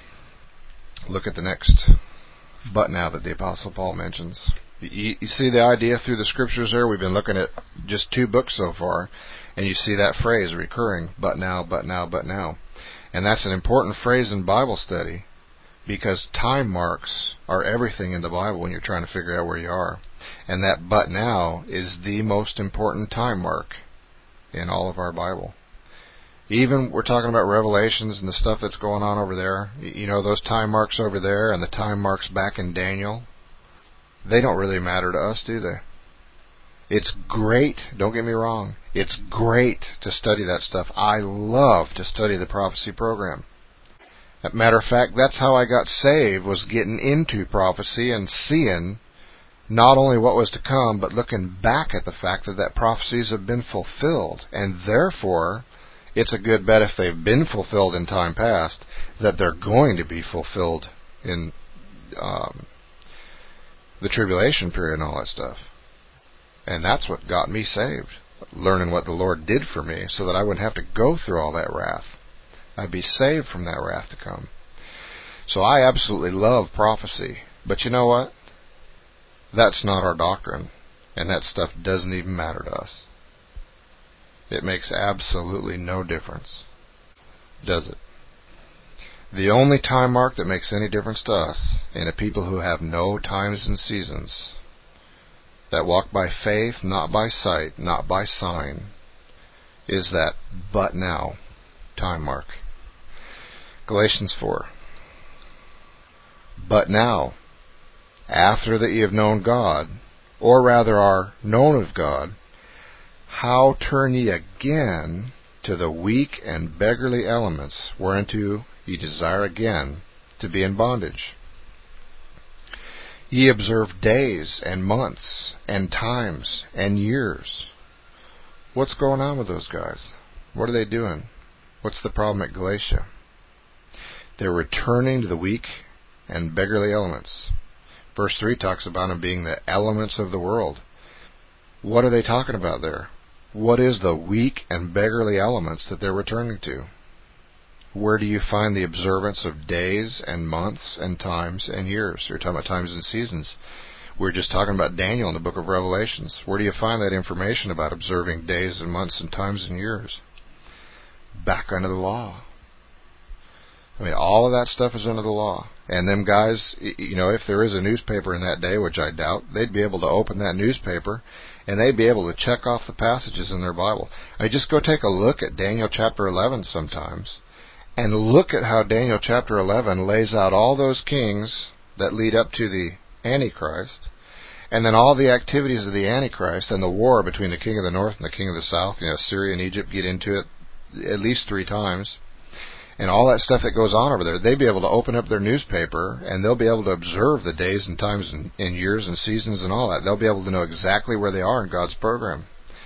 Look at the next but now that the Apostle Paul mentions. You, you see the idea through the scriptures there? We've been looking at just two books so far, and you see that phrase recurring, but now, but now, but now. And that's an important phrase in Bible study because time marks are everything in the Bible when you're trying to figure out where you are. And that but now is the most important time mark in all of our Bible. Even we're talking about Revelations and the stuff that's going on over there. You know, those time marks over there and the time marks back in Daniel, they don't really matter to us, do they? It's great, don't get me wrong, it's great to study that stuff. I love to study the prophecy program. As a matter of fact, that's how I got saved, was getting into prophecy and seeing not only what was to come, but looking back at the fact that that prophecies have been fulfilled. And therefore, it's a good bet if they've been fulfilled in time past, that they're going to be fulfilled in um, the tribulation period and all that stuff. And that's what got me saved, learning what the Lord did for me so that I wouldn't have to go through all that wrath. I'd be saved from that wrath to come. So I absolutely love prophecy. But you know what? That's not our doctrine. And that stuff doesn't even matter to us. It makes absolutely no difference, does it? The only time mark that makes any difference to us, and to people who have no times and seasons, that walk by faith, not by sight, not by sign, is that but now time mark. Galatians four. But now, after that ye have known God, or rather are known of God, how turn ye again to the weak and beggarly elements, whereunto ye desire again to be in bondage? Ye observe days and months and times and years. What's going on with those guys? What are they doing? What's the problem at Galatia? They're returning to the weak and beggarly elements. Verse three talks about them being the elements of the world. What are they talking about there? What is the weak and beggarly elements that they're returning to? Where do you find the observance of days and months and times and years? You're talking about times and seasons. We're just talking about Daniel in the book of Revelations. Where do you find that information about observing days and months and times and years? Back under the law. I mean, all of that stuff is under the law. And them guys, you know, if there is a newspaper in that day, which I doubt, they'd be able to open that newspaper and they'd be able to check off the passages in their Bible. I mean, just go take a look at Daniel chapter eleven sometimes. And look at how Daniel chapter eleven lays out all those kings that lead up to the Antichrist, and then all the activities of the Antichrist and the war between the king of the north and the king of the south. You know, Syria and Egypt get into it at least three times. And all that stuff that goes on over there, they'd be able to open up their newspaper and they'll be able to observe the days and times and, and years and seasons and all that. They'll be able to know exactly where they are in God's program.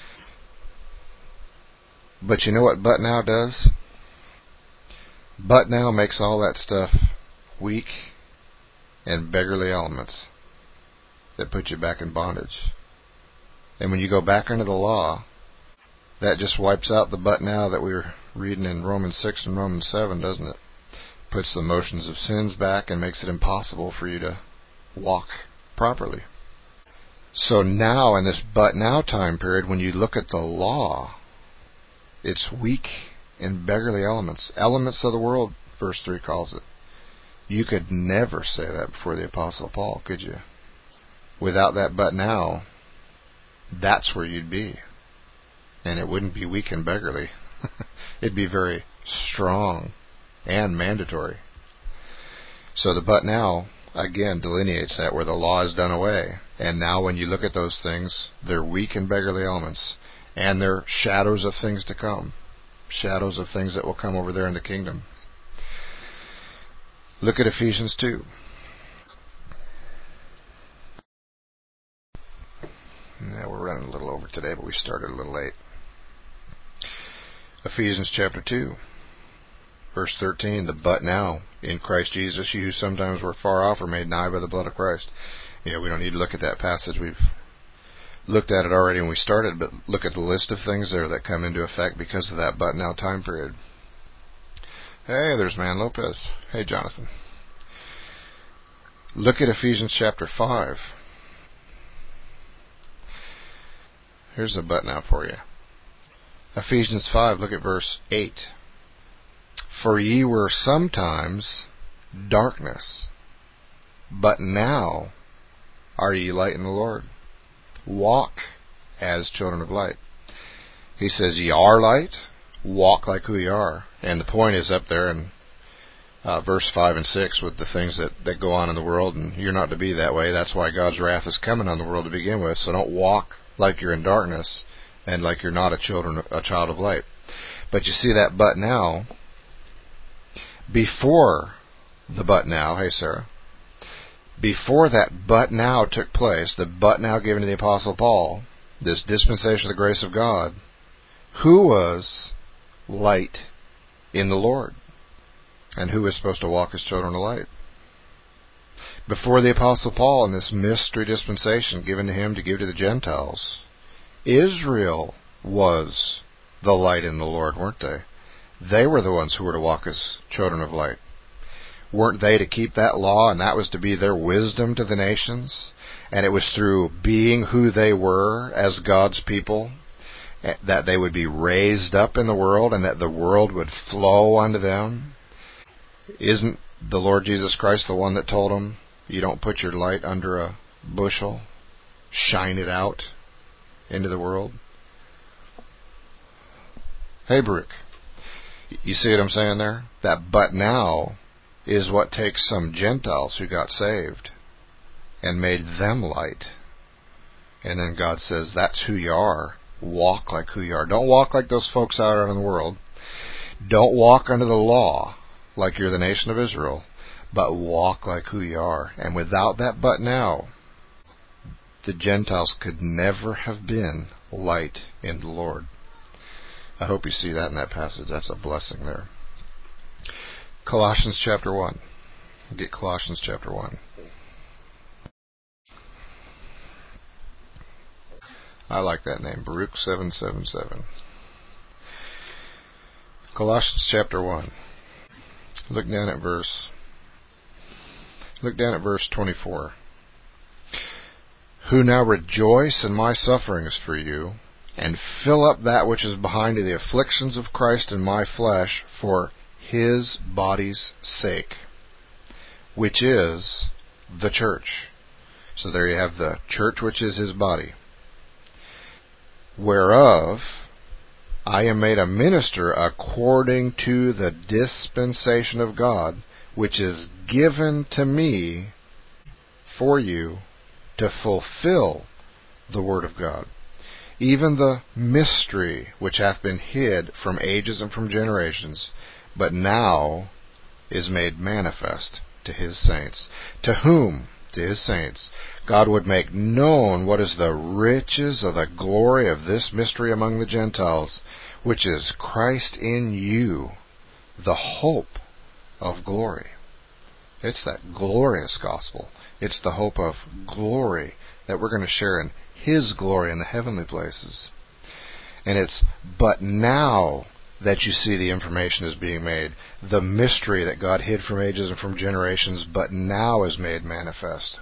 But you know what but now does? But now makes all that stuff weak and beggarly elements that put you back in bondage. And when you go back under the law, that just wipes out the but now that we were reading in Romans six and Romans seven, doesn't it? Puts the motions of sins back and makes it impossible for you to walk properly. So now in this but now time period, when you look at the law, it's weak and beggarly elements. Elements of the world, verse three calls it. You could never say that before the Apostle Paul, could you? Without that but now, that's where you'd be. And it wouldn't be weak and beggarly. It'd be very strong and mandatory. So the but now, again, delineates that where the law is done away. And now when you look at those things, they're weak and beggarly elements. And they're shadows of things to come. Shadows of things that will come over there in the kingdom. Look at Ephesians two. Yeah, we're running a little over today, but we started a little late. Ephesians chapter two, verse thirteen, the but now in Christ Jesus, you who sometimes were far off are made nigh by the blood of Christ. Yeah, we don't need to look at that passage. We've looked at it already when we started, but look at the list of things there that come into effect because of that but now time period. Hey, there's Man Lopez. Hey, Jonathan. Look at Ephesians chapter five. Here's a but now for you. Ephesians five, look at verse eight. For ye were sometimes darkness, but now are ye light in the Lord. Walk as children of light. He says, ye are light, walk like who you are. And the point is up there in uh, verse five and six with the things that, that go on in the world, and you're not to be that way. That's why God's wrath is coming on the world to begin with. So don't walk like you're in darkness and like you're not a children a child of light. But you see that but now, before the but now, hey Sarah, before that but now took place, the but now given to the Apostle Paul, this dispensation of the grace of God, who was light in the Lord? And who is supposed to walk as children of light? Before the Apostle Paul, in this mystery dispensation given to him to give to the Gentiles, Israel was the light in the Lord, weren't they? They were the ones who were to walk as children of light. Weren't they to keep that law, and that was to be their wisdom to the nations? And it was through being who they were as God's people that they would be raised up in the world and that the world would flow unto them. Isn't the Lord Jesus Christ the one that told them, you don't put your light under a bushel, shine it out into the world? Hey, Baruch, you see what I'm saying there? That but now is what takes some Gentiles who got saved and made them light. And then God says, that's who you are. Walk like who you are. Don't walk like those folks out in the world. Don't walk under the law like you're the nation of Israel, but walk like who you are. And without that but now, the Gentiles could never have been light in the Lord. I hope you see that in that passage. That's a blessing there. Colossians chapter one. Get Colossians chapter one. I like that name, Baruch seven seven seven. Colossians chapter one. Look down at verse Look down at verse twenty-four. Who now rejoice in my sufferings for you, and fill up that which is behind of the afflictions of Christ in my flesh for his body's sake, which is the church. So there you have the church, which is his body. Whereof I am made a minister according to the dispensation of God, which is given to me for you to fulfill the word of God, even the mystery which hath been hid from ages and from generations, but now is made manifest to his saints. To whom? To his saints. God would make known what is the riches of the glory of this mystery among the Gentiles, which is Christ in you, the hope of glory. It's that glorious gospel. It's the hope of glory that we're going to share in his glory in the heavenly places. And it's but now that you see the information is being made. The mystery that God hid from ages and from generations, but now is made manifest.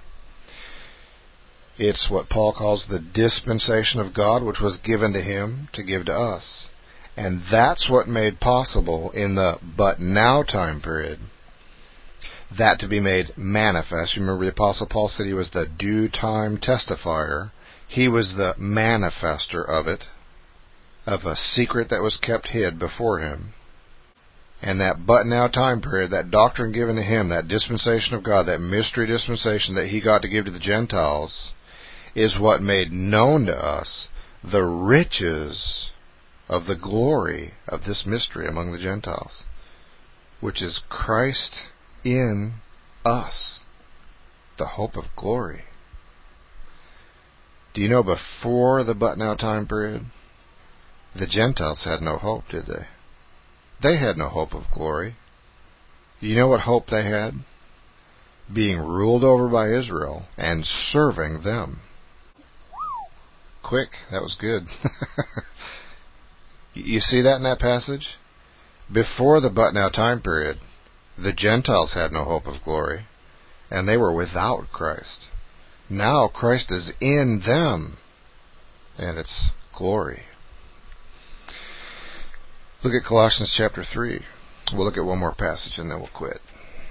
It's what Paul calls the dispensation of God, which was given to him to give to us. And that's what made possible in the but now time period, that to be made manifest. You remember the Apostle Paul said he was the due time testifier. He was the manifester of it, of a secret that was kept hid before him. And that but now time period, that doctrine given to him, that dispensation of God, that mystery dispensation that he got to give to the Gentiles, is what made known to us the riches of the glory of this mystery among the Gentiles, which is Christ in us, the hope of glory. Do you know before the but now time period, the Gentiles had no hope, did they? They had no hope of glory. You know what hope they had? Being ruled over by Israel and serving them. Quick, that was good. You see that in that passage? Before the but now time period, the Gentiles had no hope of glory, and they were without Christ. Now Christ is in them, and it's glory. Look at Colossians chapter three. We'll look at one more passage and then we'll quit.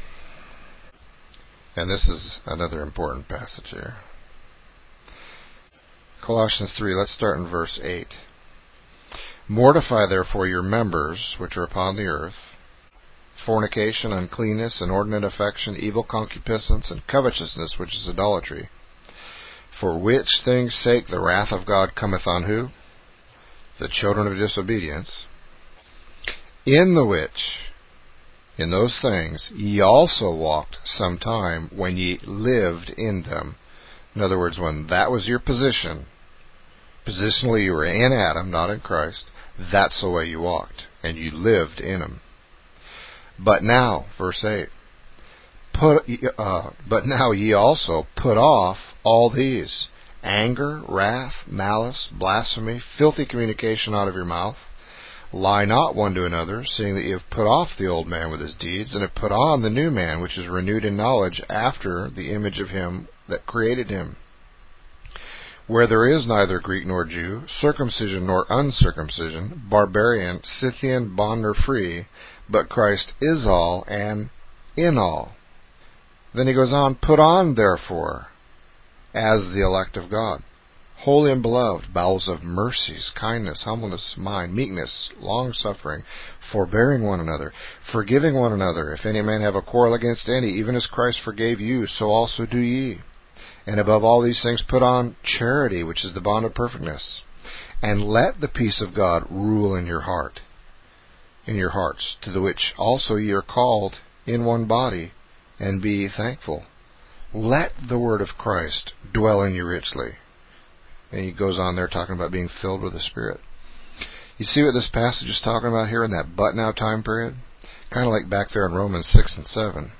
And this is another important passage here. Colossians three, let's start in verse eight. Mortify therefore your members which are upon the earth, fornication, uncleanness, inordinate affection, evil concupiscence, and covetousness, which is idolatry. For which things' sake the wrath of God cometh on who? The children of disobedience. In the which, in those things, ye also walked sometime when ye lived in them. In other words, when that was your position, positionally you were in Adam, not in Christ, that's the way you walked, and you lived in him. But now, verse eight, put, uh, but now ye also put off all these: anger, wrath, malice, blasphemy, filthy communication out of your mouth. Lie not one to another, seeing that ye have put off the old man with his deeds, and have put on the new man, which is renewed in knowledge after the image of him that created him. Where there is neither Greek nor Jew, circumcision nor uncircumcision, barbarian, Scythian, bond nor free, but Christ is all and in all. Then he goes on, put on therefore, as the elect of God, holy and beloved, bowels of mercies, kindness, humbleness, mind, meekness, long-suffering, forbearing one another, forgiving one another. If any man have a quarrel against any, even as Christ forgave you, so also do ye. And above all these things put on charity, which is the bond of perfectness. And let the peace of God rule in your heart, in your hearts, to the which also ye are called in one body, and be ye thankful. Let the word of Christ dwell in you richly. And he goes on there talking about being filled with the Spirit. You see what this passage is talking about here in that but now time period? Kind of like back there in Romans six and seven.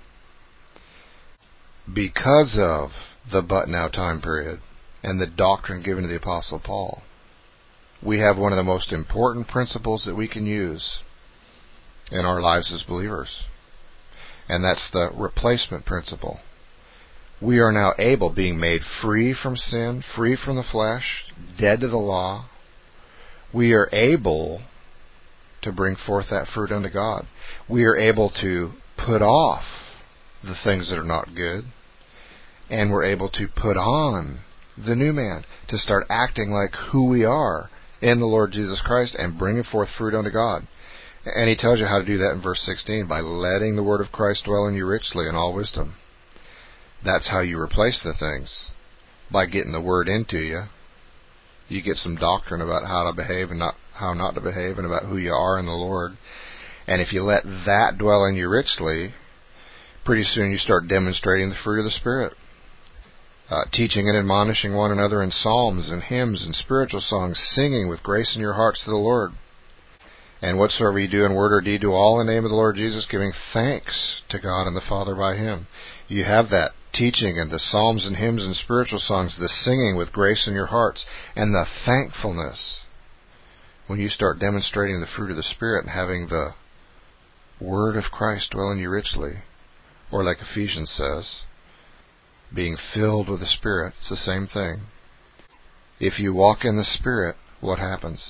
Because of the but now time period and the doctrine given to the Apostle Paul, we have one of the most important principles that we can use in our lives as believers. And that's the replacement principle. We are now able, being made free from sin, free from the flesh, dead to the law, we are able to bring forth that fruit unto God. We are able to put off the things that are not good, and we're able to put on the new man, to start acting like who we are in the Lord Jesus Christ and bringing forth fruit unto God. And he tells you how to do that in verse sixteen, by letting the word of Christ dwell in you richly in all wisdom. That's how you replace the things, by getting the word into you. You get some doctrine about how to behave and not how not to behave, and about who you are in the Lord. And if you let that dwell in you richly, pretty soon you start demonstrating the fruit of the Spirit. Uh, teaching and admonishing one another in psalms and hymns and spiritual songs, singing with grace in your hearts to the Lord. And whatsoever you do in word or deed, do all in the name of the Lord Jesus, giving thanks to God and the Father by him. You have that teaching and the psalms and hymns and spiritual songs, the singing with grace in your hearts, and the thankfulness. When you start demonstrating the fruit of the Spirit and having the word of Christ dwell in you richly, or like Ephesians says, being filled with the Spirit, it's the same thing. If you walk in the Spirit, what happens?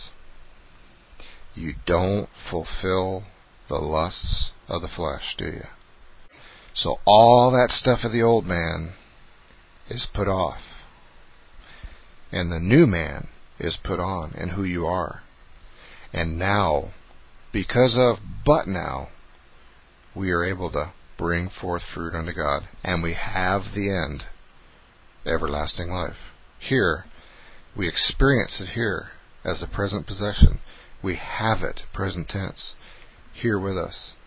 You don't fulfill the lusts of the flesh, do you? So all that stuff of the old man is put off, and the new man is put on in who you are. And now, because of but now, we are able to bring forth fruit unto God, and we have the end, everlasting life. Here, we experience it here as a present possession. We have it, present tense, here with us.